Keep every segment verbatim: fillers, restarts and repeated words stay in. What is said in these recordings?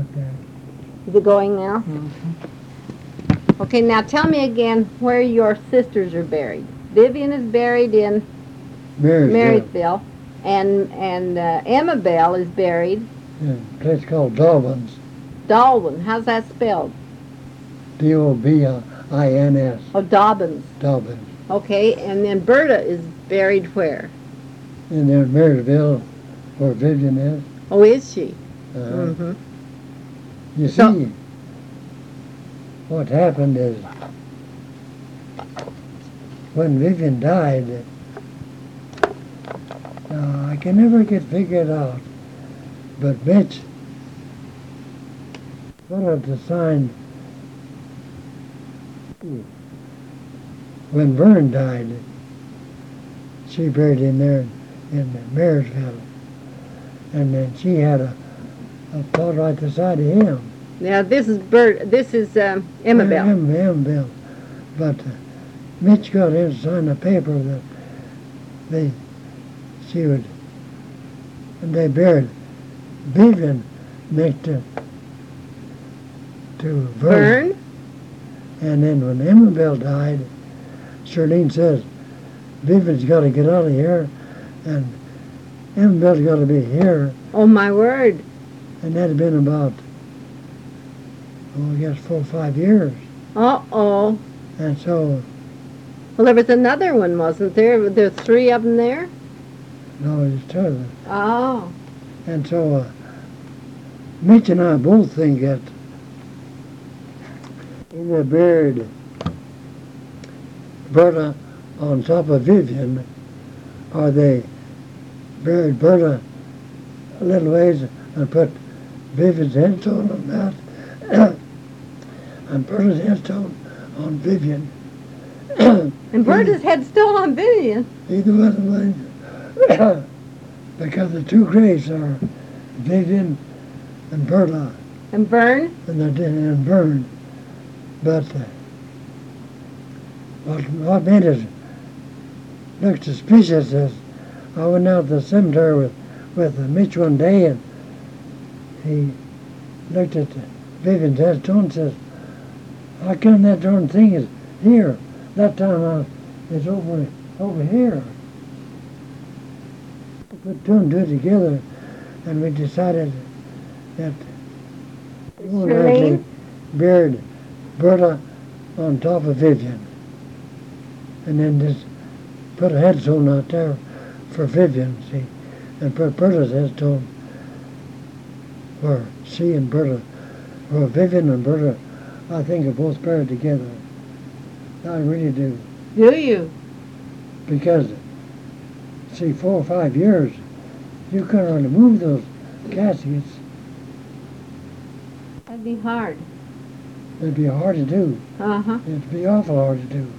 out there. Is it going now? Mm-hmm. Okay, now tell me again where your sisters are buried. Vivian is buried in Marysville. Marysville, and and uh, Emma Bell is buried In a place called Dobbins. Dalwin. How's that spelled? D O B I N S. Oh, Dobbins. Dobbins. Okay, and then Berta is buried where? And then Marysville, where Vivian is. Oh, is she? Uh, Mm-hmm. You see, So- what happened is when Vivian died, uh, I can never get figured out, but Mitch put up the sign when Vern died. She buried him there in Marysville, and then she had a, a plot right beside of him. Now this is Bert. This is um, Emma Bell. Emma, Emma Bell. But uh, Mitch got him to sign a paper that they, she would, and they buried Vivian next to, to Vern. Vern. And then when Emma Bell died, Charlene says, Vivian's got to get out of here, and Emma Bell's got to be here. Oh my word! And that had been about, oh, I guess four or five years. Uh oh. And so, Well, there was another one, wasn't there? There were three of them there. no, it's two of them. Oh. And so, uh, Mitch and I both think that either buried Berta on top of Vivian, or they buried Berta a little ways and put Vivian's headstone on that, and Berta's headstone on Vivian. And Berta's head's still on Vivian. Either one of mine, because the two graves are Vivian and Berta, And Vern. and they're dead and burned. But uh, what, what made us look suspicious is I went out to the cemetery with, with uh, Mitch one day, and he looked at Vivian's headstone and says, how come that darn thing is here? That time uh, it's over over here. We put two and two together, and we decided that we would actually Charlene? buried Berta on top of Vivian, and then just put a headstone out there for Vivian, see, and put Berta's headstone where she and Berta, where Vivian and Berta, I think, are both buried together. I really do. Do you? Because, see, four or five years, you couldn't really move those caskets. That'd be hard. It'd be hard to do. Uh huh. It'd be awful hard to do.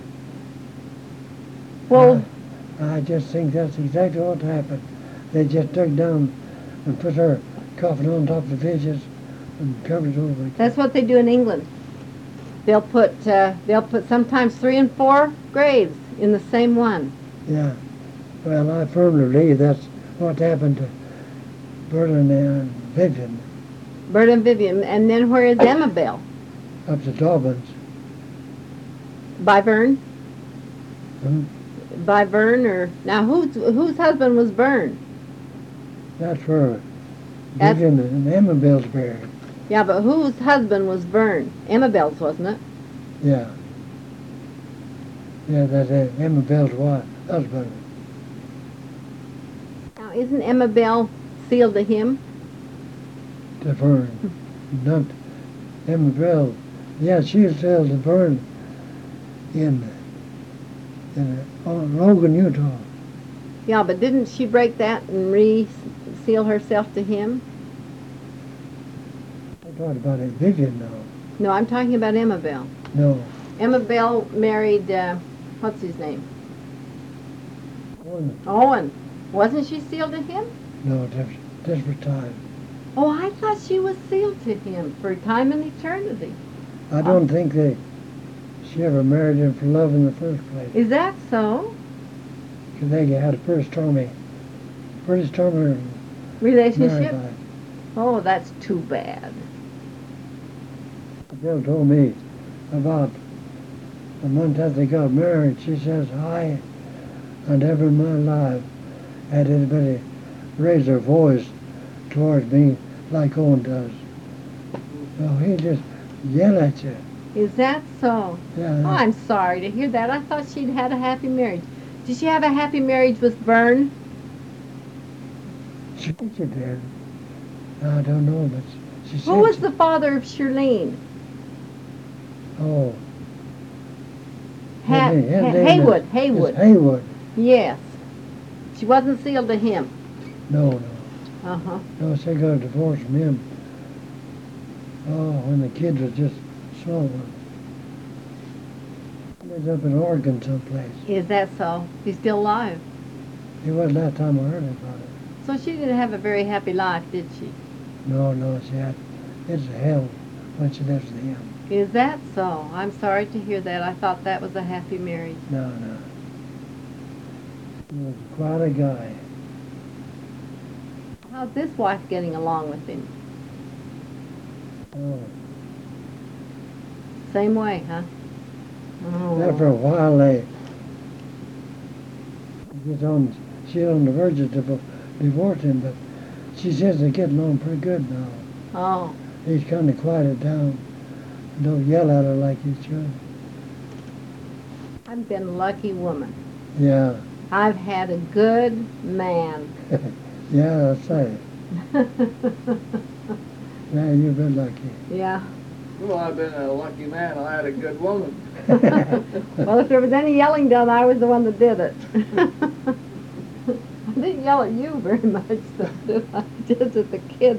Well, I, I just think that's exactly what happened. They just dug down and put her coffin on top of the dishes and covered it over. that's what they do in England. They'll put uh, they'll put sometimes three and four graves in the same one. Yeah. Well, I firmly believe that's what happened to Berta and Vivian Bert and Vivian. And then where is Emma Bell? up to Dobbins. By Vern? Hmm? By Vern or now whose whose husband was Vern? That's where That's- Vivian and Emma Bell's buried. Yeah, but whose husband was Vern? Emma Bell's, wasn't it? Yeah. Yeah, that's uh, Emma Bell's wife, husband. Now isn't Emma Bell sealed to him? To Vern. Not Emma Bell. Yeah, she was held to Vern in, in uh, Logan, Utah. Yeah, but didn't she break that and re-seal herself to him? I thought about it, Vivian now. No, I'm talking about Emma Bell. No. Emma Bell married, uh, what's his name? One, Owen. Wasn't she sealed to him? no, different, different time. Oh, I thought she was sealed to him for time and eternity. I don't think they, she ever married him for love in the first place. Is that so? Because they had a pretty stormy, pretty stormy marriage Relationship? life. Oh, that's too bad. Bill told me about the month that they got married. She says, I, I never in my life had anybody raise their voice towards me like Owen does. No, he just yell at you. Is that so? Yeah. Oh, I'm sorry to hear that. I thought she'd had a happy marriage. Did she have a happy marriage with Vern? She, she did. I don't know, but she said. Who was she- the father of Shirlene? Oh. Ha- his name- his Ha- name is- Haywood. is Haywood. Haywood. Yes. She wasn't sealed to him. No, no. Uh-huh. No, she got a divorce from him. Oh, when the kid was just small one. He lives up in Oregon someplace. Is that so? He's still alive. It was last time I heard about it. So she didn't have a very happy life, did she? No, no, she had, it's hell when she lives with him. Is that so? I'm sorry to hear that. I thought that was a happy marriage. No, no. He was quite a guy. How's this wife getting along with him? Oh. Same way, huh? After a Oh. while, they, she's on, she's on the verge of divo- divorcing, but she says they're getting along pretty good now. Oh. He's kind of quieted down. Don't yell at her like he should. I've been a lucky woman. Yeah, I've had a good man. yeah, that's right. Yeah, you've been lucky. Yeah. Well, I've been a lucky man. I had a good woman. Well, if there was any yelling done, I was the one that did it. I didn't yell at you very much, though, did I? Just at the kids.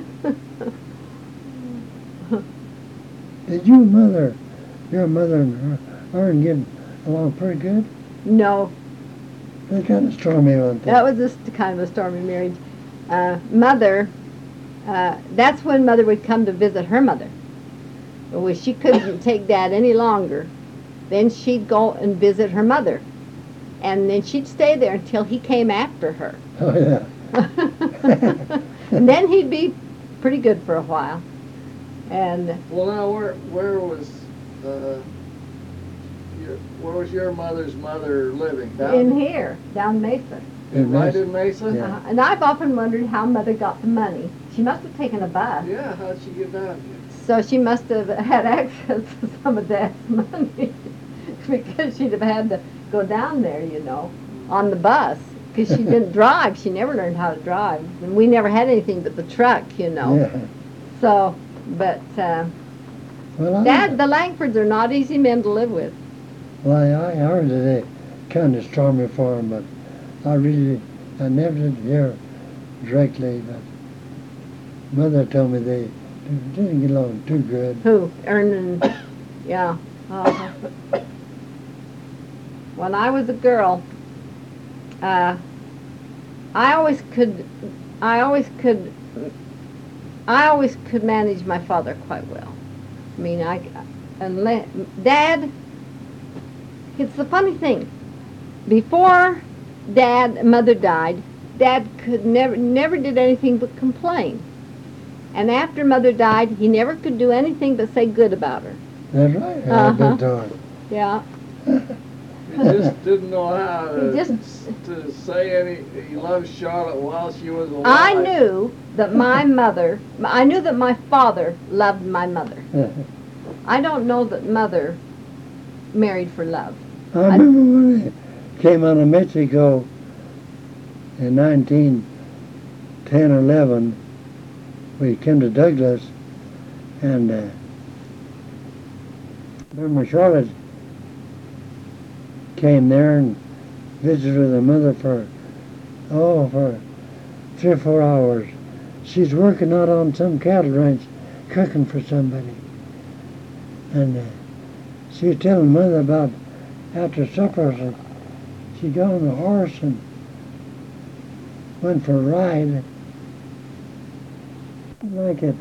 Did you mother, your mother and her, her and get along pretty good? No, They kind of stormy one thing. that was just kind of a stormy marriage. Uh, mother, uh, that's when mother would come to visit her mother. But when she couldn't take Dad any longer, then she'd go and visit her mother. And then she'd stay there until he came after her. Oh, yeah. And then he'd be pretty good for a while. And Well, now, where where was uh, your where was your mother's mother living? Down in here, down Mesa. In right Mesa. in Mesa. Yeah. Uh, and I've often wondered how mother got the money. She must have taken a bus. Yeah, how'd she get down here? So she must have had access to some of Dad's money because she'd have had to go down there, you know, on the bus. Because she didn't drive. She never learned how to drive. And we never had anything but the truck, you know. Yeah. So, but uh, Well, I, Dad, the Langfords are not easy men to live with. well, I, I heard that they kind of stormy for him, but I really, I never did hear directly, but Mother told me they didn't get along too good. Who? Ern and, yeah. Uh, when I was a girl, uh, I always could, I always could, I always could manage my father quite well. I mean, I, unless, Dad, it's the funny thing. Before Dad, Mother died, Dad could never, never did anything but complain. And after Mother died, he never could do anything but say good about her. That's right. Yeah, Uh-huh. big time. Yeah. He just didn't know how to, He just- to say any. He loved Charlotte while she was alive. I knew that my mother, I knew that my father loved my mother. I don't know that Mother married for love. I remember when they came out of Mexico in nineteen ten or eleven. We came to Douglas, and uh, remember Charlotte came there and visited with her mother for, oh, for three or four hours. She's working out on some cattle ranch, cooking for somebody. And uh, she was telling Mother about after supper, so she got on the horse and went for a ride. Like it,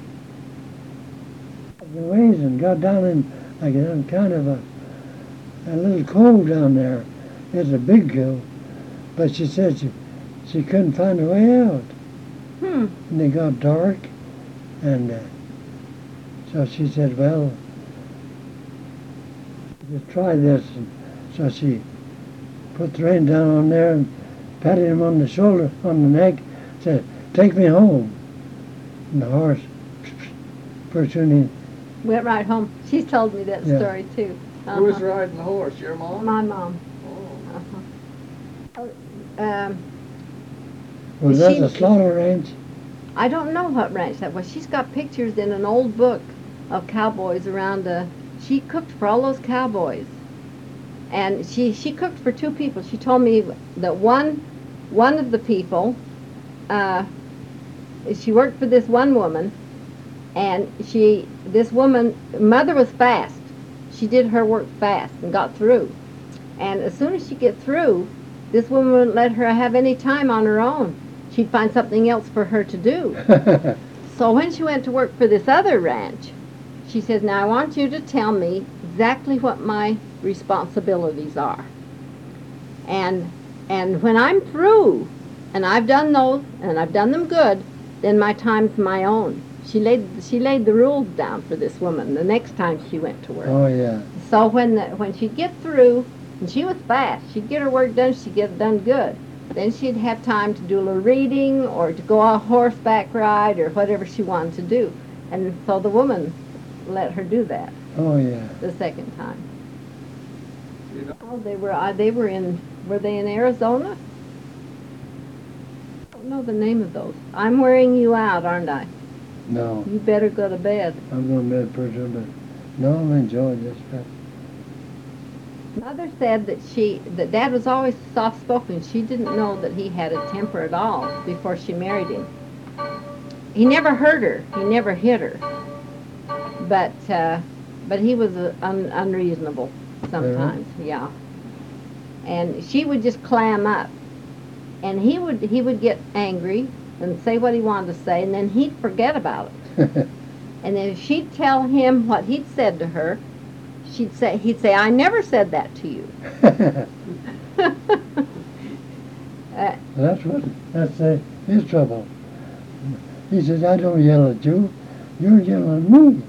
the ways and got down in like a kind of a, a little cove down there. It's a big cove, but she said she she couldn't find a way out. Hmm. And it got dark, and uh, So she said, well, just try this. And so she put the rein down on there and patted him on the shoulder, on the neck, said, take me home. And the horse, pretty soon Went right home. She's told me that Yeah. story too. Who was Uh-huh. riding the horse? Your mom? My mom. Oh. Uh-huh. Um, he, was that She- the slaughter range? I don't know what ranch that was. She's got pictures in an old book of cowboys around. Uh, she cooked for all those cowboys, and she she cooked for two people. She told me that one one of the people, uh, she worked for this one woman, and she this woman mother was fast. She did her work fast and got through, and as soon as she get through, this woman wouldn't let her have any time on her own. She'd find something else for her to do. So when she went to work for this other ranch, she says, now I want you to tell me exactly what my responsibilities are. And and when I'm through, and I've done those, and I've done them good, then my time's my own. She laid she laid the rules down for this woman the next time she went to work. Oh, yeah. So when the, when she'd get through, and she was fast, she'd get her work done, she'd get it done good. Then she'd have time to do a little reading or to go on a horseback ride or whatever she wanted to do. And so the woman let her do that Oh, yeah. the second time. You know, Oh, they were uh, they were in were they in Arizona? I don't know the name of those. I'm wearing you out, aren't I? No, You better go to bed. I'm going to bed pretty soon, but no, I'm enjoying this. But Mother said that she that Dad was always soft spoken. She didn't know that he had a temper at all before she married him. He never hurt her. He never hit her. But uh, but he was uh, un, unreasonable sometimes. Yeah. And she would just clam up, and he would he would get angry and say what he wanted to say, and then he'd forget about it. And then if she'd tell him what he'd said to her, she'd say he'd say, I never said that to you. uh, that's what, that's uh, his trouble. He says, I don't yell at you, you're yelling at me.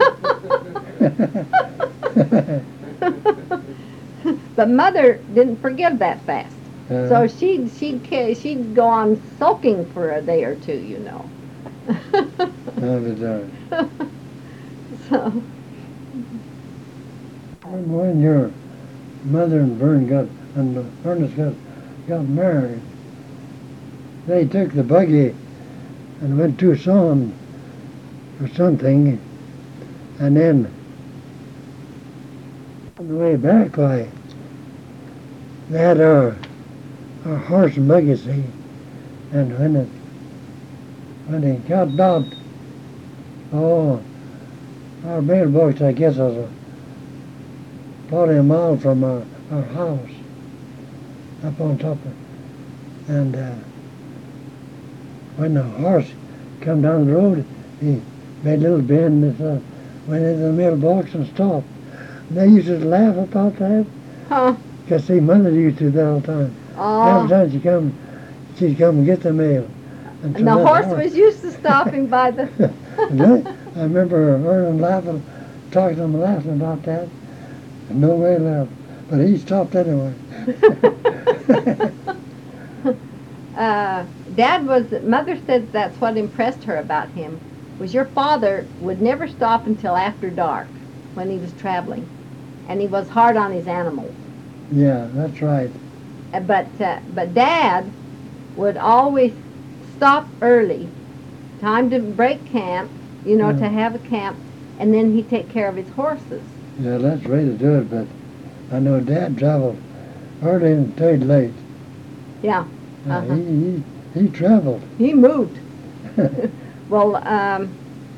But Mother didn't forgive that fast. Uh, So she'd she'd ca- she'd go on sulking for a day or two, you know. no, but, uh, So when, when your mother and Vern got, and uh, Ernest got, got married, they took the buggy and went to Tucson or something, and then on the way back, why, they had our, our horse and buggy, see, and when it, when it got about, oh, our mailbox, I guess, was a, probably a mile from our, our house, up on top of, and uh, when the horse come down the road, he made a little bend and uh, went into the mailbox and stopped. And they used to laugh about that, huh. because see, Mother used to do that all the time. Every Oh, time she come, she'd come and get the mail. and so the that horse was used to stopping by the And then I remember her and laughing, talking to him, laughing about that. And no way left, but he stopped anyway. uh, Dad was, Mother said that's what impressed her about him, was your father would never stop until after dark when he was traveling. And he was hard on his animals. Yeah, that's right. Uh, But, uh, but Dad would always stop early, time to break camp, you know, Yeah. to have a camp, and then he'd take care of his horses. Yeah, that's the way to do it, but I know Dad traveled early and stayed late. Yeah, Uh, Uh-huh. he, he, he traveled. he moved. Well, um,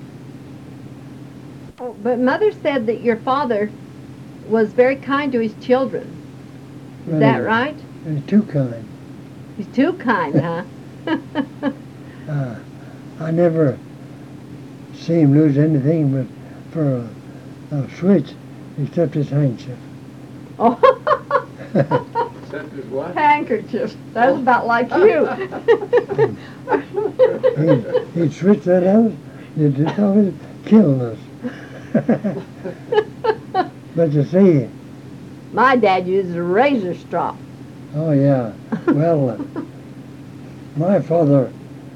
oh, but Mother said that your father was very kind to his children. Is that right? He's too kind. He's too kind, huh? Uh, I never see him lose anything but for a, a switch except his handkerchief. Oh, except his what? handkerchief. That's about like you. He'd, he'd switch that out, you'd just always killing us. But you see, My dad used a razor strop. oh yeah, well, uh, my father,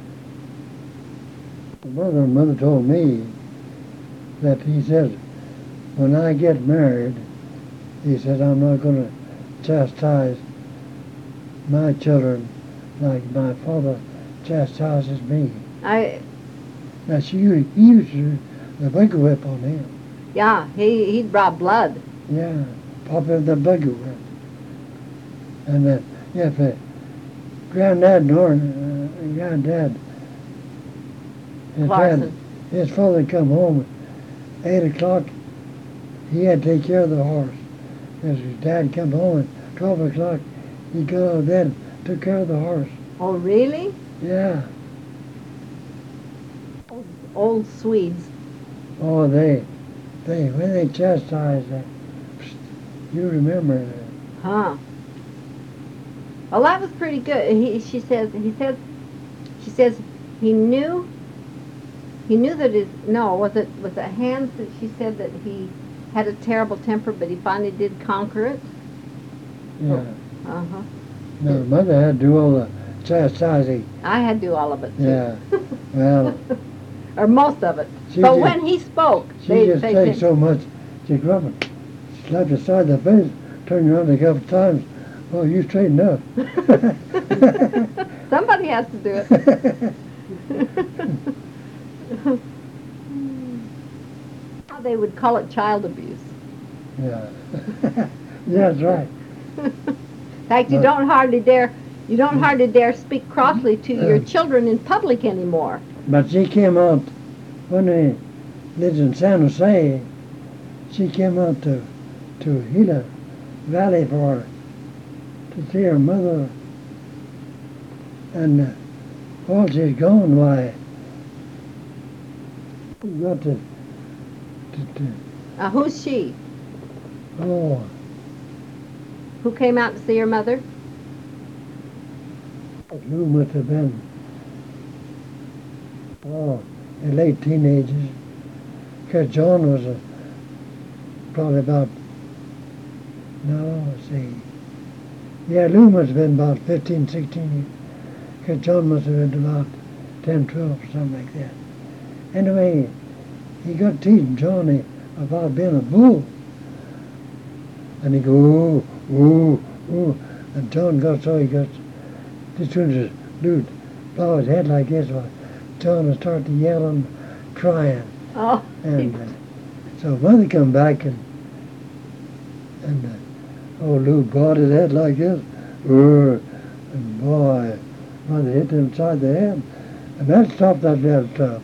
mother and mother told me that he said, when I get married, he said, I'm not going to chastise my children like my father chastises me. I Now she he used to, the buggy whip on him. yeah, he he brought blood. Yeah, pop in the buggy whip. And then, yeah, if uh, granddad nor uh, granddad, his dad, Clarkson. his father come home at eight o'clock, he had to take care of the horse. As his dad come home at twelve o'clock, he got out of bed, took care of the horse. Oh, really? Yeah. Old Swedes. Oh, they, they, when they chastise that, you remember that. Huh. Well, that was pretty good. He, she says, he says, she says he knew, he knew that his, no, was it, was it Hans that she said that he had a terrible temper, but he finally did conquer it? Yeah. Uh-huh. No, mother had to do all the chastising. I had to do all of it, too. Yeah. Well, Or most of it. she But just, when he spoke, she they, just they, takes so much. She come up and slapped aside the face, turned around a couple times. Oh, you straighten up. somebody has to do it. They would call it child abuse. Yeah. That's right. In fact, you But- don't hardly dare, you don't hardly dare speak crossly to your children in public anymore. But she came out, when we lived in San Jose, she came out to, to Gila Valley for, to see her mother. And uh, while she's gone, why, we got to, to, to, Uh, who's she? oh, Who came out to see her mother? Lou must have been, oh, in late teenagers. Because John was a, probably about, no, let's see. Yeah, Lou must have been about fifteen, sixteen years. Because John must have been about ten, twelve, something like that. Anyway, he got teasing Johnny about being a bull. And he go, ooh, ooh, ooh. And John got so he got, as soon as Lou blow his head like this, well, John would start to yell and crying. Oh, And uh, so mother come back and, and uh, old Lou bought his head like this. Urgh, and boy, mother hit him inside the head. And that stopped that little stuff.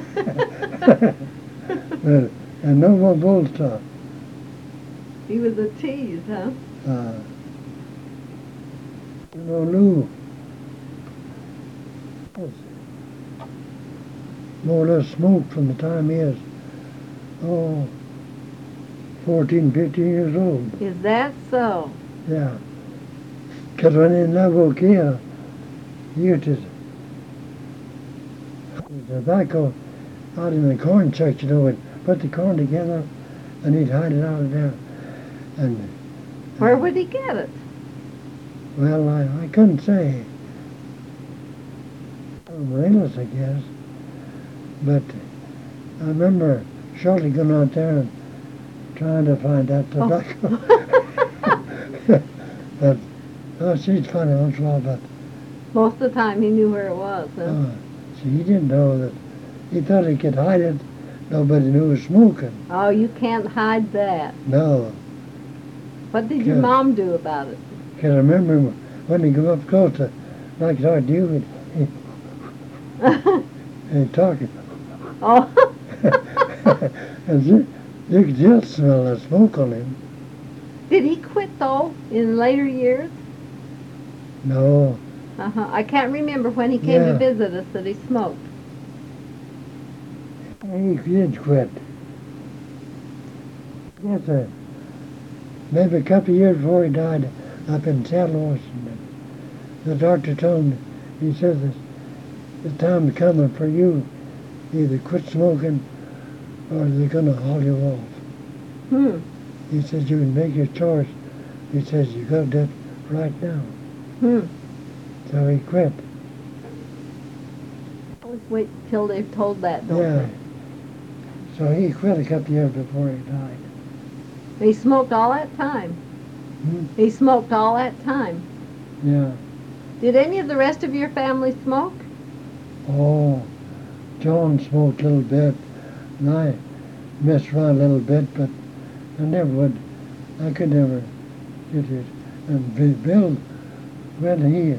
But, and no more bull stuff. he was a tease, huh? Uh, you know, Lou was more or less smoked from the time he was, oh, fourteen, fifteen years old. Is that so? Yeah. Because when in Lavokia, he used to, the tobacco out in the corn chucks, you know, would put the corn together and he'd hide it out of there. And Where would he get it? well, I, I couldn't say. Morelos, I guess. But I remember Shirley going out there and trying to find that tobacco. But oh, she's funny once in a while, but Most of the time he knew where it was, huh? uh, see, he didn't know that. He thought he could hide it. Nobody knew he was smoking. Oh, you can't hide that. No. What did your Good. mom do about it? Because I remember when he come up close to, like talking to you, he, he talking. Oh, And you, you could just smell the smoke on him. did he quit though in later years? No. Uh-huh. I can't remember when he came to Yeah. visit us that he smoked. He did quit. Yes, sir. Maybe a couple of years before he died up in Saint Louis. The doctor told me, he says, it's, it's time coming for you. Either quit smoking or they're going to haul you off. Hmm. He says, you can make your choice. He says, you got to do it right now. Hmm. So he quit. Always wait till they're told that, don't Yeah. So he quit a couple years before he died. they? He smoked all that time. Hmm? He smoked all that time. Yeah. Did any of the rest of your family smoke? Oh, John smoked a little bit, and I messed around a little bit, but I never would. I could never get it. And Bi- Bill, when he,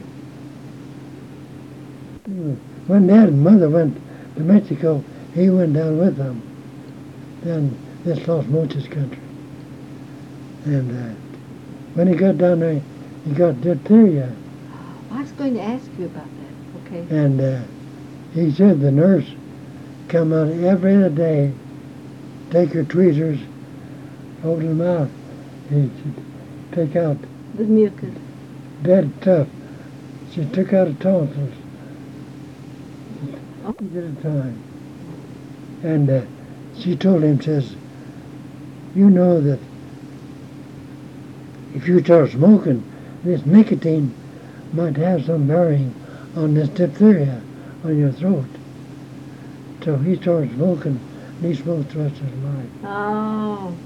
he was, when Dad and Mother went to Mexico, he went down with them. Then this Los Mochis country. And uh, when he got down there, he got diphtheria. I was going to ask you about that. Okay. And uh, he said the nurse come out every other day, take her tweezers, open them out. He take out The mucus. dead tough. She took out the tonsils Oh. at a time. And uh, she told him, says, you know that if you start smoking, this nicotine might have some bearing on this diphtheria on your throat. So he started smoking, and he smoked the rest of his life. Oh.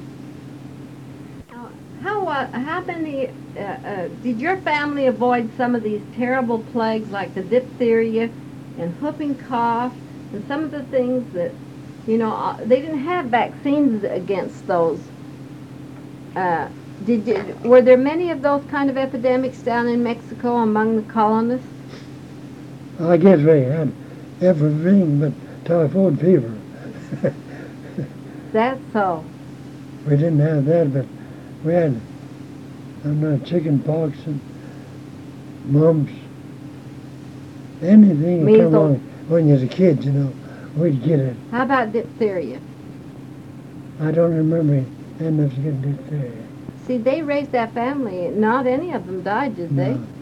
Now, How uh, how many uh, uh, did your family avoid some of these terrible plagues like the diphtheria and whooping cough and some of the things that you know uh, they didn't have vaccines against those? Uh, did you, were there many of those kind of epidemics down in Mexico among the colonists? I guess we had everything but typhoid fever. That's so. We didn't have that, but we had, I don't know, chicken pox and mumps. Anything that Measles. come along when you was a kid, you know, we'd get it. How about diphtheria? I don't remember any of us getting diphtheria. See, they raised that family. Not any of them died, did they? No.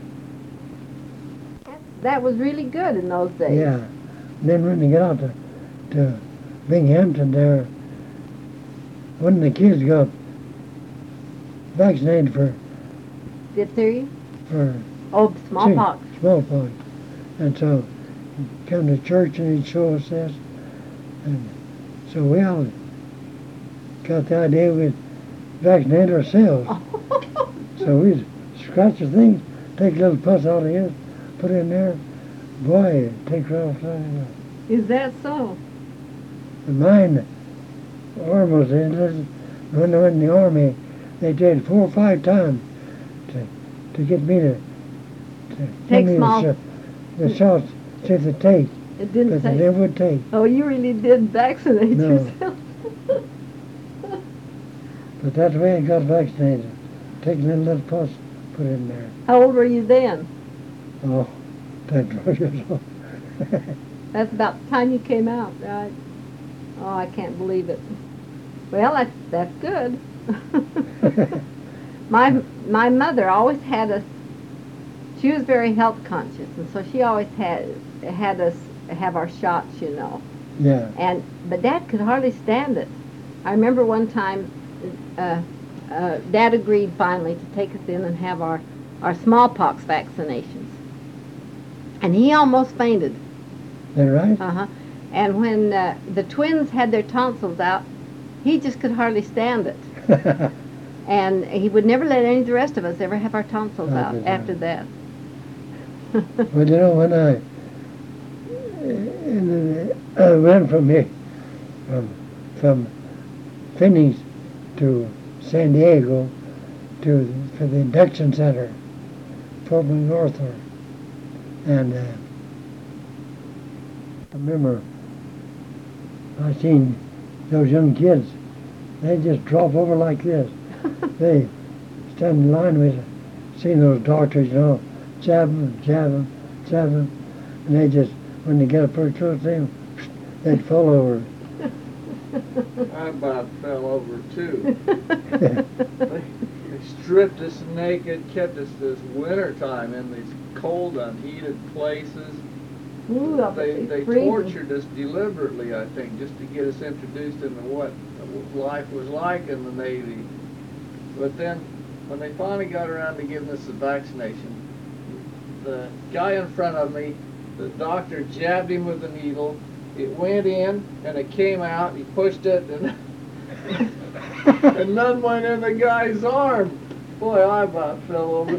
That was really good in those days. Yeah. And then when they get out to, to Binghamton there, when the kids got vaccinated for, Diphtheria? for Oh, smallpox. smallpox. And so he'd come to church and he'd show us this. And so we all got the idea we'd vaccinate ourselves. So we'd scratch the thing, take a little pus out of his, put it in there. Boy, it takes right off the Is that so? And mine, arm was in it. When they were in the army, they did four or five times to, to get me to, to give Take me small- the, sh- the shots to the take. It didn't But they say. never would take. Oh, you really did vaccinate No. yourself. But that's the way I got vaccinated. Take a little, little pus, put it in there. How old were you then? Oh, ten, twelve years old. That's about the time you came out, right? Oh, I can't believe it. Well, that's that's good. my my mother always had us. She was very health conscious, and so she always had had us have our shots, you know. Yeah. And but Dad could hardly stand it. I remember one time, uh, uh, Dad agreed finally to take us in and have our our smallpox vaccinations, and he almost fainted. Is that right? Uh huh. And when uh, the twins had their tonsils out, he just could hardly stand it. And he would never let any of the rest of us ever have our tonsils Oh, out good after job. that. Well, you know, when I and, uh, I went from here, from, from Phoenix to San Diego to for the induction center, Fort MacArthur, and uh, I remember I seen those young kids. They just drop over like this. They stand in line with, seen those doctors, you know, jab them, jab them, jab them, and they just, when they get up pretty close to them, they'd fall over. I about fell over too. They, they stripped us naked, kept us this winter time in these cold, unheated places. Ooh, I bet They, he's they freezing. tortured us deliberately, I think, just to get us introduced into what life was like in the Navy. But then, when they finally got around to giving us the vaccination, the guy in front of me, the doctor jabbed him with the needle. It went in, and it came out. He pushed it, and, and none went in the guy's arm. Boy, I about fell over.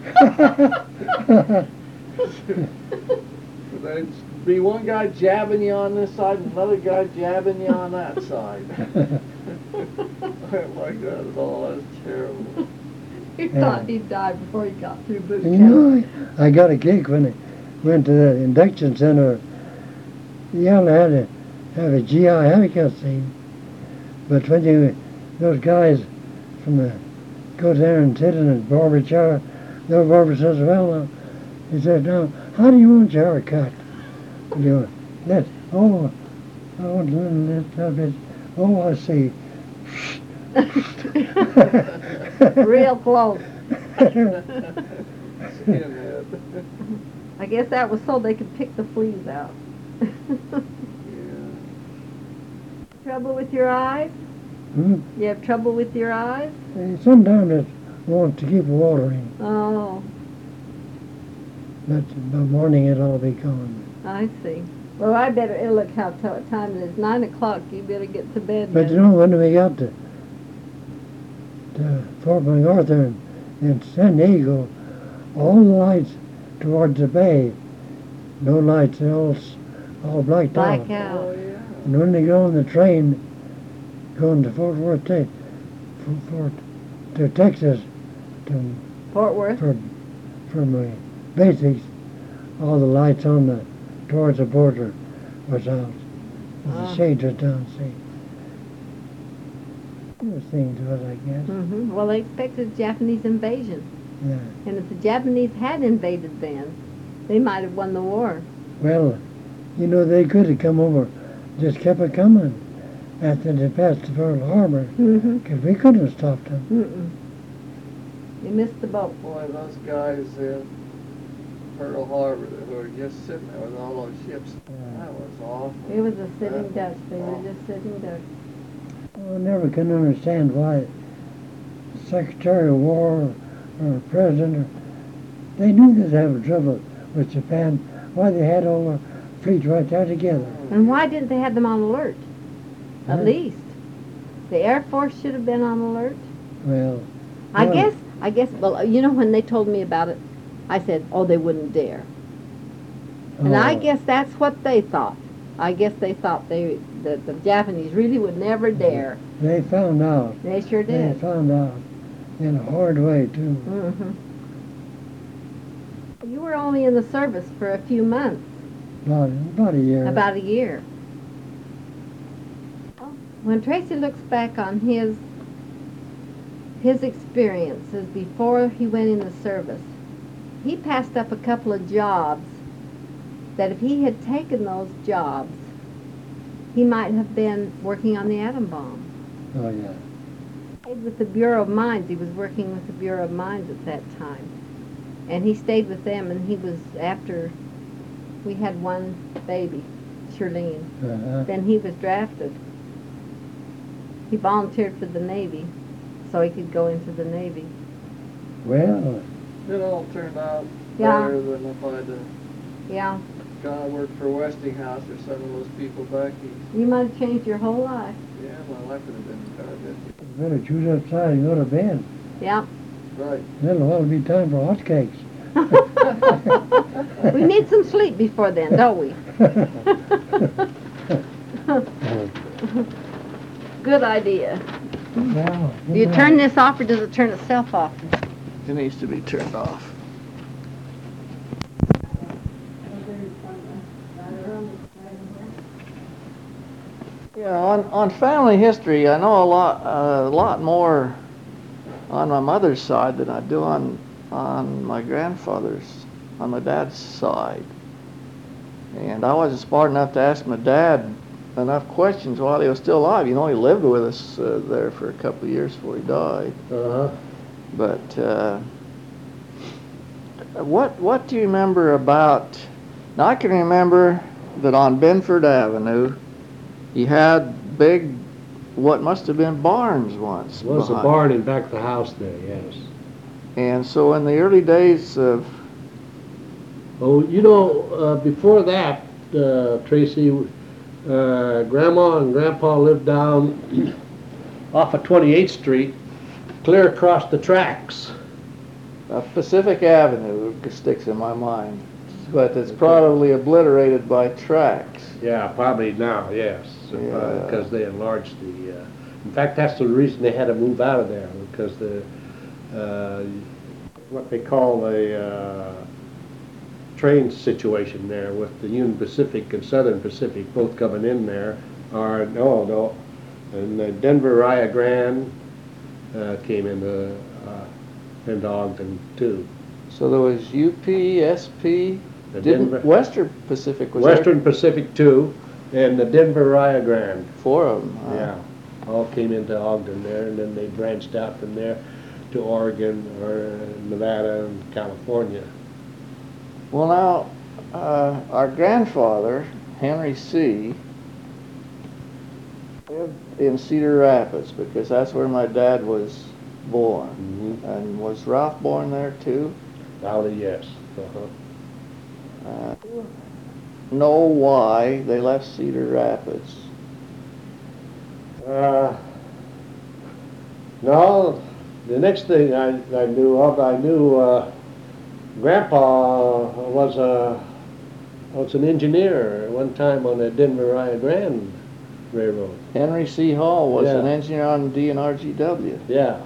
There'd be one guy jabbing you on this side and another guy jabbing you on that side. I didn't like that at all. That's terrible. He thought he'd die before he got through boot You camp. know, I, I got a kick when I went to the induction center. You only had to have a G I haircut scene. But when you, those guys from the, go there and sit in a barber chair, the barber says, well, uh, he said, now, how do you want your hair cut? And you go, that, oh, I want a little, little bit, oh, I see. Real close. Skinhead. I guess that was so they could pick the fleas out. Yeah. Trouble with your eyes? Hmm? You have trouble with your eyes? Eh, Sometimes it wants to keep watering, Oh, but by morning it'll all be gone. I see. Well, I better, eh, look how t- time it is. Nine o'clock. You better get to bed. But you know, when we got to, to Fort MacArthur in, in San Diego, all the lights towards the bay, no lights, they're all, s- all blacked Black out. out. Oh, yeah. And when they go on the train going to Fort Worth, te- Fort, Fort to Texas, to, Fort Worth. for, for my basics, all the lights on the, towards the border was out. Ah. The shades was down, see. It was things to it, I guess. hmm Well, they expected Japanese invasion. Yeah. And if the Japanese had invaded then, they might have won the war. Well, you know, they could have come over, just kept it coming after they passed the Pearl Harbor, Mm-hmm. because we couldn't have stopped them. Mm-mm. You missed the boat. Boy, those guys in Pearl Harbor that were just sitting there with all those ships, that was awful. It was a sitting That duck. was They were awful. just sitting ducks. I never can understand why Secretary of War or President, or, they knew they'd have trouble with Japan, why they had all the fleet right there together. And why didn't they have them on alert? At Huh? least. The Air Force should have been on alert. Well, I Well- guess, I guess, well, you know, when they told me about it, I said, oh, they wouldn't dare. And I oh, guess that's what they thought. I guess they thought they that the Japanese really would never dare. they found out. They sure They did. found out in a hard way, too. hmm You were only in the service for a few months, About, about a year. about a year. When Tracy looks back on his his experiences before he went in the service, he passed up a couple of jobs that if he had taken those jobs, he might have been working on the atom bomb. Oh, yeah. With the Bureau of Mines, he was working with the Bureau of Mines at that time. And he stayed with them, and he was, after we had one baby, Shirlene, Uh-huh. then he was drafted. He volunteered for the Navy, so he could go into the Navy. Well, It all turned out Yeah. better than if I'd have Yeah, gone and worked for Westinghouse or some of those people back east. you might have changed your whole life. Yeah, my life would have been better. better choose outside and go to bed. Yeah. Right. Then it'll all be time for hotcakes. We need some sleep before then, don't we? Good idea. Now, Do you turn this off or does it turn itself off? It needs to be turned off. Yeah, on, on family history, I know a lot, uh, a lot more on my mother's side than I do on, on my grandfather's, on my dad's side. And I wasn't smart enough to ask my dad enough questions while he was still alive. You know, he lived with us uh, there for a couple of years before he died. Uh-huh. But uh, what what do you remember about Now, I can remember that on Benford Avenue, you had big, what must have been barns once. There was a behind. barn in back of the house there, yes. And so in the early days of, Oh, you know, uh, before that, uh, Tracy, uh, Grandma and Grandpa lived down off of twenty-eighth Street, clear across the tracks. uh, Pacific Avenue sticks in my mind, but it's probably obliterated by tracks. Yeah, probably now, yes, Yeah. because they enlarged the, uh, in fact, that's the reason they had to move out of there, because the, uh, what they call a uh, train situation there with the Union Pacific and Southern Pacific both coming in there, are, no, no, and the Denver Rio Grande uh, came into, uh, into Ogden too. So there was U P, S P, The didn't, Denver- Western Pacific was Western Pacific too, and the Denver Rio Grande. there? Four of them. huh? Yeah, all came into Ogden there, and then they branched out from there to Oregon or Nevada and California. Well, now, uh, our grandfather, Henry C., lived in Cedar Rapids because that's where my dad was born. Mm-hmm. And was Ralph born there too? Valley, yes. Uh-huh. Uh, know why they left Cedar Rapids? Uh, no, the next thing I, I knew of, I knew uh, Grandpa was a was an engineer at one time on the Denver Rio Grande Railroad. Henry C. Hall was Yeah. an engineer on D and R G W. Yeah.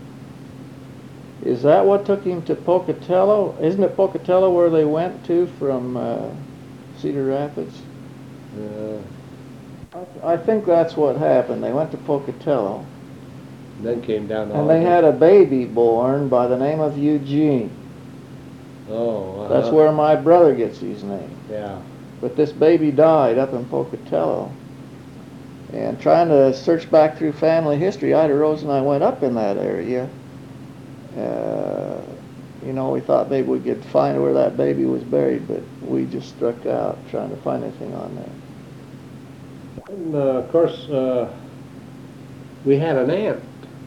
Is that what took him to Pocatello? Isn't it Pocatello where they went to from uh, Cedar Rapids? Uh, I, I think that's what happened. They went to Pocatello, then came down to and they Ogden. had a baby born by the name of Eugene. Oh, uh-huh. That's where my brother gets his name. Yeah. But this baby died up in Pocatello. And trying to search back through family history, Ida Rose and I went up in that area. Uh, you know, we thought maybe we could find where that baby was buried, but we just struck out trying to find anything on that. And uh, of course, uh, we had an aunt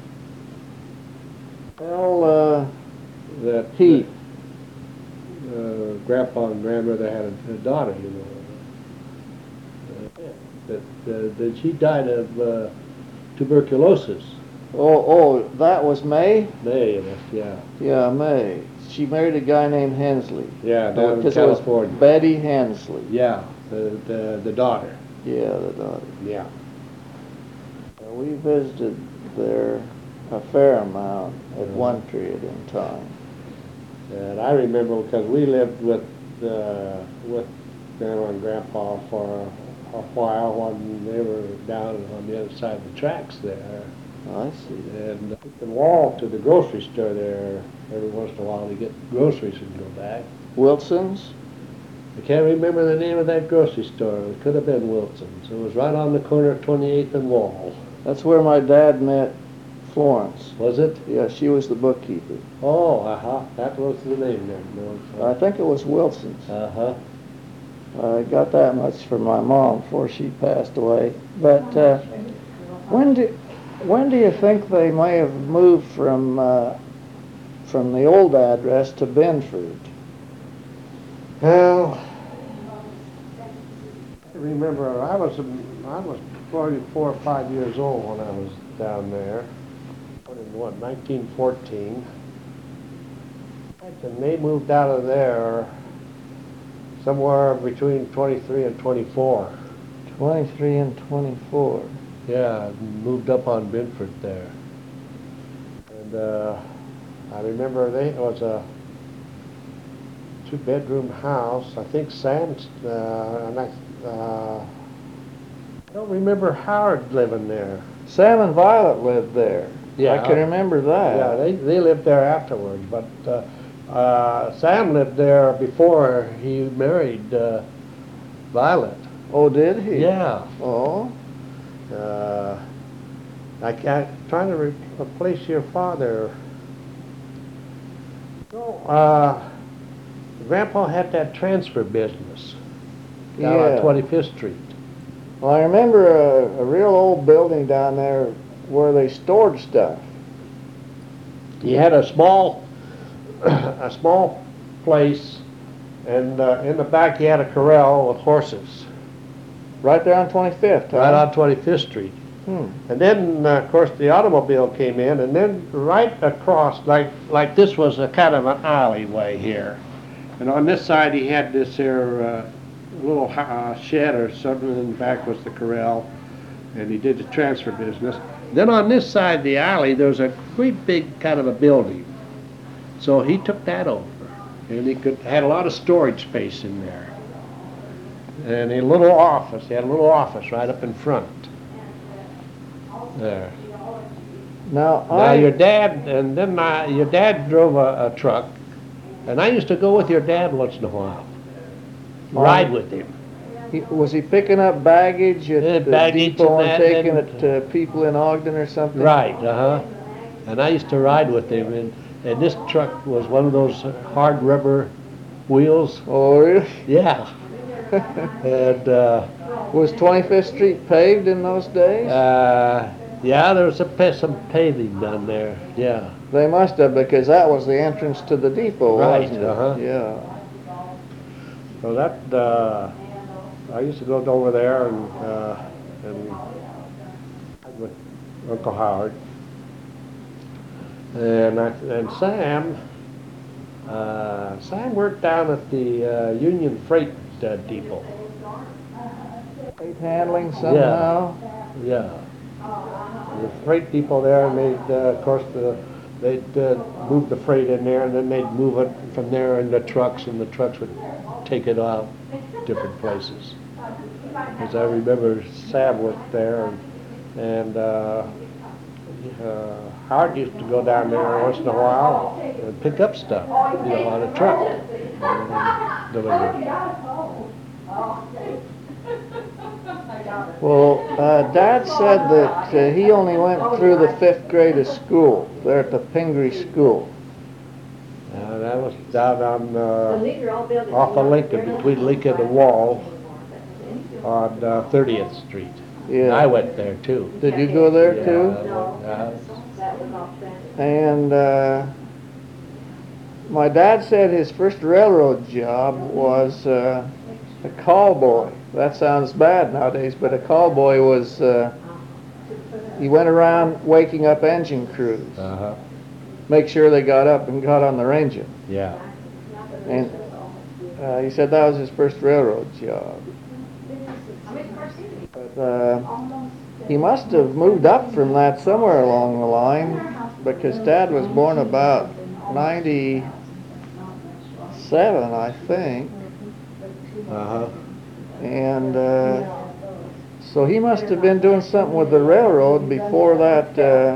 Well, uh, that Pete. uh, Grandpa and Grandmother had a, a daughter, you know. Uh, that, uh, that she died of uh, tuberculosis. Oh, oh, that was May? May, that's- yeah. Yeah, May. She married a guy named Hensley. Yeah, down in Because it was California. Betty Hensley. Yeah, the, the, the daughter. Yeah, the daughter. Yeah. Uh, We visited there a fair amount at Mhm. one period in time. And I remember because we lived with, uh, with Grandma and Grandpa for a while when they were down on the other side of the tracks there. I see. And we could walk to the grocery store there every once in a while to get groceries and go back. Wilson's? I can't remember the name of that grocery store. It could have been Wilson's. It was right on the corner of twenty-eighth and Wall. That's where my dad met Florence. Was it? Yeah, she was the bookkeeper. Oh, uh-huh. That was the name then. I think it was Wilson's. Uh-huh. I got that much from my mom before she passed away. But uh, when do when do you think they may have moved from uh, from the old address to Benford? Well, I remember I was I was probably four or five years old when I was down there. What in what nineteen fourteen? And they moved out of there somewhere between twenty-three and twenty-four. Twenty-three and twenty-four. Yeah, moved up on Benford there. And uh, I remember they, it was a two-bedroom house. I think Sam's, uh, and I, uh, I don't remember Howard living there. Sam and Violet lived there. Yeah. I can remember that. Yeah, they, they lived there afterwards, but uh, uh, Sam lived there before he married uh, Violet. Oh, did he? Yeah. Oh. Uh, I can't, trying to re- replace your father. No, uh, Grandpa had that transfer business down Yeah. on Twenty-Fifth Street. Well, I remember a, a real old building down there where they stored stuff. He had a small, a small place, and uh, in the back he had a corral with horses. Right there on twenty-fifth, huh? Right on Twenty-Fifth Street. Hmm. And then, uh, of course, the automobile came in, and then right across, like like this was a kind of an alleyway here. And on this side, he had this here uh, little uh, shed or something, and in the back was the corral, and he did the transfer business. Then on this side of the alley, there was a great big kind of a building. So he took that over, and he could had a lot of storage space in there. And a little office, he had a little office right up in front. There. Now, Now I, your dad, and then my, your dad drove a, a truck, and I used to go with your dad once in a while, ride with him. he, was he picking up baggage at Yeah, the baggage depot and and that, taking and- it to people in Ogden or something? Right, uh-huh. And I used to ride with him, and, and this truck was one of those hard rubber wheels. Oh, really? Yeah. And, uh, Was twenty-fifth Street paved in those days? uh, yeah, there was a, pa- some paving done there, yeah. They must have, because that was the entrance to the depot, Right, wasn't it? uh-huh. Yeah. So that, uh, I used to go over there and, uh, and with Uncle Howard. And I, and Sam, uh, Sam worked down at the uh, Union Freight uh, Depot. Freight handling somehow? Yeah. The freight depot there, and they'd, uh, of course, the, they'd uh, move the freight in there, and then they'd move it from there in the trucks, and the trucks would take it out different places. Because I remember Sam worked there, and, and uh, uh, Howard used to go down there once in a while and pick up stuff, you know, on a truck. And deliver it. Well, uh, Dad said that uh, he only went through the fifth grade of school there at the Pingree School. Uh, that was down on, uh, off of Lincoln, between Lincoln and Wall, on uh, thirtieth Street. And I Yeah. went there too. Did you go there Yeah, too? I went, uh, And uh, my dad said his first railroad job was uh, a call boy. That sounds bad nowadays, but a call boy was, uh, he went around waking up engine crews, Uh-huh, make sure they got up and got on their engine. yeah. And uh, he said that was his first railroad job. But uh, he must have moved up from that somewhere along the line, because Dad was born about ninety-seven, I think. Uh-huh. And uh, so he must have been doing something with the railroad before that. Uh,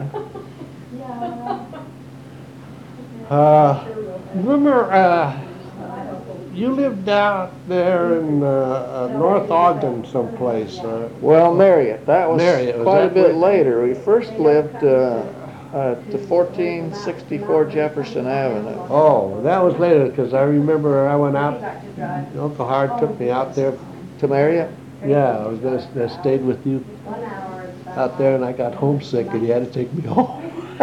Uh, remember, uh, you lived out there in uh, uh, North Ogden someplace. Uh, well, Marriott. That was Marriott, was quite a that bit where- later. We first lived uh, at the fourteen sixty-four Jefferson Avenue. oh, that was later, because I remember I went out, Uncle Howard took me out there. To Marriott? Yeah, I was gonna, I stayed with you out there, and I got homesick, and he had to take me home.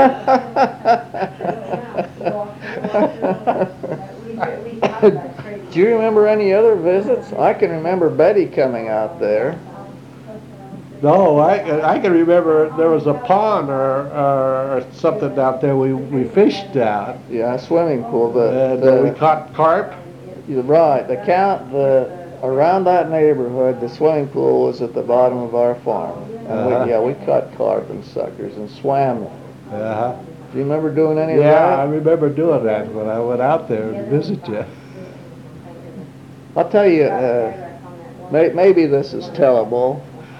Do you remember any other visits? I can remember Betty coming out there. No, I, I can remember there was a pond or, or something out there we, we fished at. Yeah, a swimming pool. The, And uh, we the, caught carp. you're right. The count, the around that neighborhood, the swimming pool was at the bottom of our farm. And Uh-huh. we, yeah, we caught carp and suckers and swam them. Uh-huh. Do you remember doing any Yeah, I of that? remember doing that when I went out there to visit you. I'll tell you, uh, may, maybe this is tellable.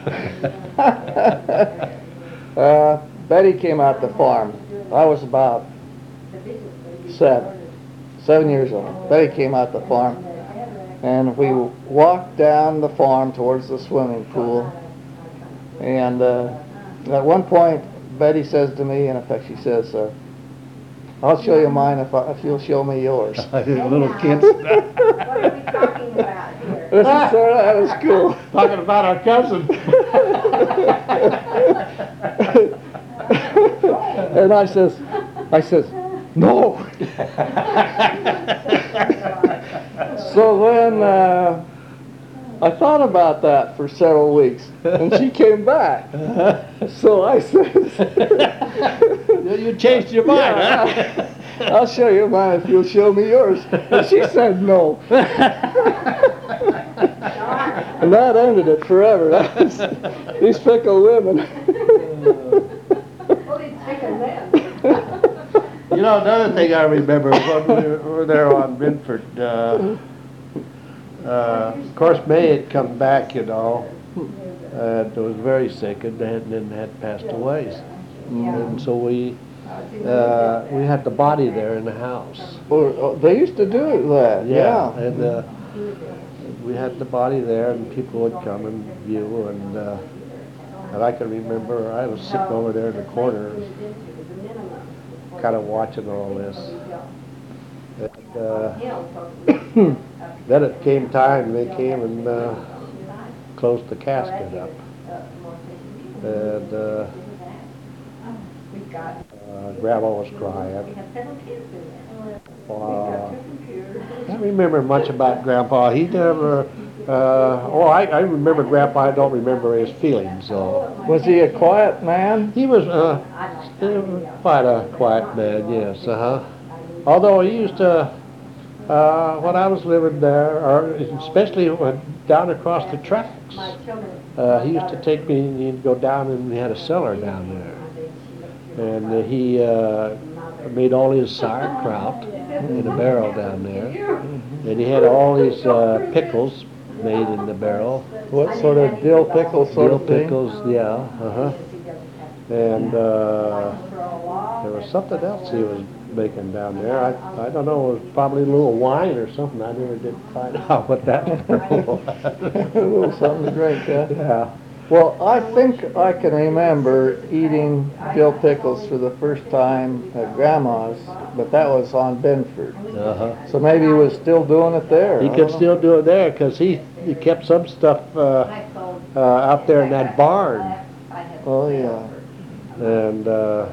uh, Betty came out the farm. I was about seven, seven years old. Betty came out the farm, and we walked down the farm towards the swimming pool. And uh, at one point, Betty says to me, in effect, she says, uh, "I'll show you mine if, I, if you'll show me yours." Little kids. What are we talking about here? This is sort of out of school. Talking about our cousin. And I says, I says, no. So then, uh, I thought about that for several weeks, and she came back. So I said, You changed your mind, huh? yeah, I'll show you mine if you'll show me yours. And she said no. And that ended it forever. That was, these fickle women. Well, he's picking them. You know, another thing I remember when we were there on Binford, uh, uh, of course, May had come back, you know, and was very sick and then, then had passed away. And so we, uh, we had the body there in the house. Well, they used to do that, yeah. And uh, we had the body there, and people would come and view, and uh, and I can remember I was sitting over there in the corner, kind of watching all this. And, uh, then it came time, they came and uh, closed the casket up, and uh, uh, Grandma was crying. Uh, I don't remember much about Grandpa. He never, uh, oh, I, I remember Grandpa, I don't remember his feelings, so. Was he a quiet man? He was, uh, quite a quiet man, yes, uh-huh. Although he used to, uh, when I was living there, or especially when down across the tracks, uh, he used to take me, and he'd go down, and we had a cellar down there. And uh, he, uh, made all his sauerkraut in a barrel down there. And he had all his uh, pickles made in the barrel. What sort of dill pickle sort Dill of thing? pickles, yeah, uh-huh. And uh, there was something else he was making down there. I, I don't know, it was probably a little wine or something. I never did find out what that was. A little something to drink, huh? Yeah. Well, I think I can remember eating dill pickles for the first time at Grandma's, but that was on Binford. Uh-huh. So maybe he was still doing it there. He I could don't know. still do it there because he, he kept some stuff uh, uh, out there in that barn. Oh, yeah. And uh,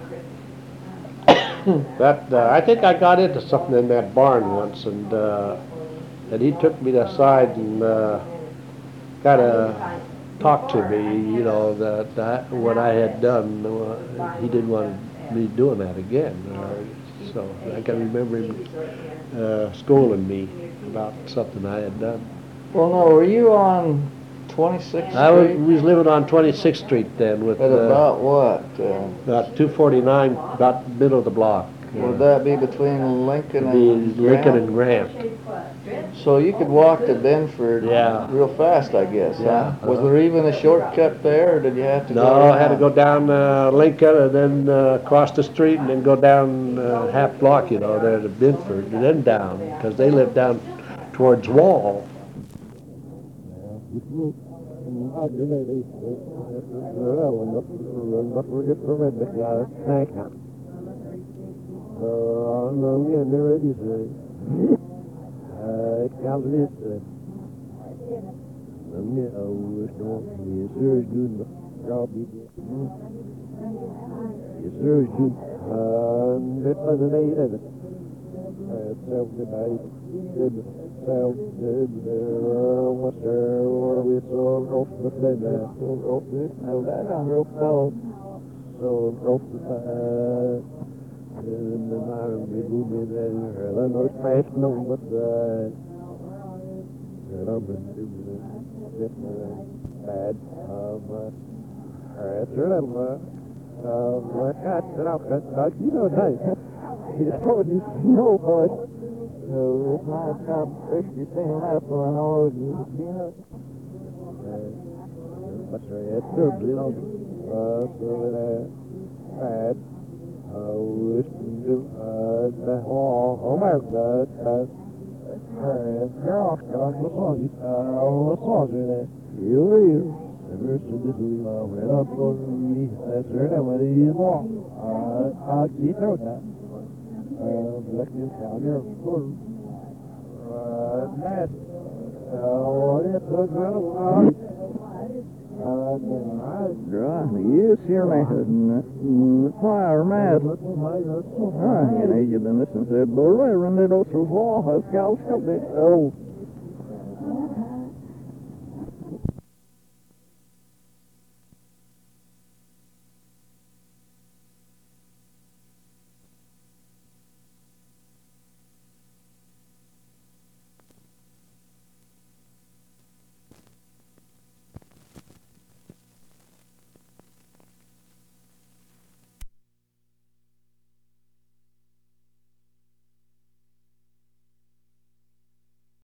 that uh, I think I got into something in that barn once, and uh, and he took me aside and uh, kind of talked to me, you know, that, that what I had done. Uh, he didn't want me doing that again. Uh, so I can remember him uh, scolding me about something I had done. Well, no, were you on twenty-sixth I was, Street? we was living on twenty-sixth Street then with At uh, about what? Uh, about two forty-nine, about middle of the block. would that be between Lincoln Be and Lincoln and Grant? Grant. So you could walk to Binford Yeah. real fast, I guess, Yeah, huh? Was uh-huh. there even a shortcut there, or did you have to go No, I had to around? go down uh, Lincoln and then uh, cross the street and then go down uh, half block, you know, there to Binford and then down, because they lived down towards Wall. Yes, here, man. Fire, man. Ah, you know, you've been listening to the Reverend Little Law, Scout, Scout, oh.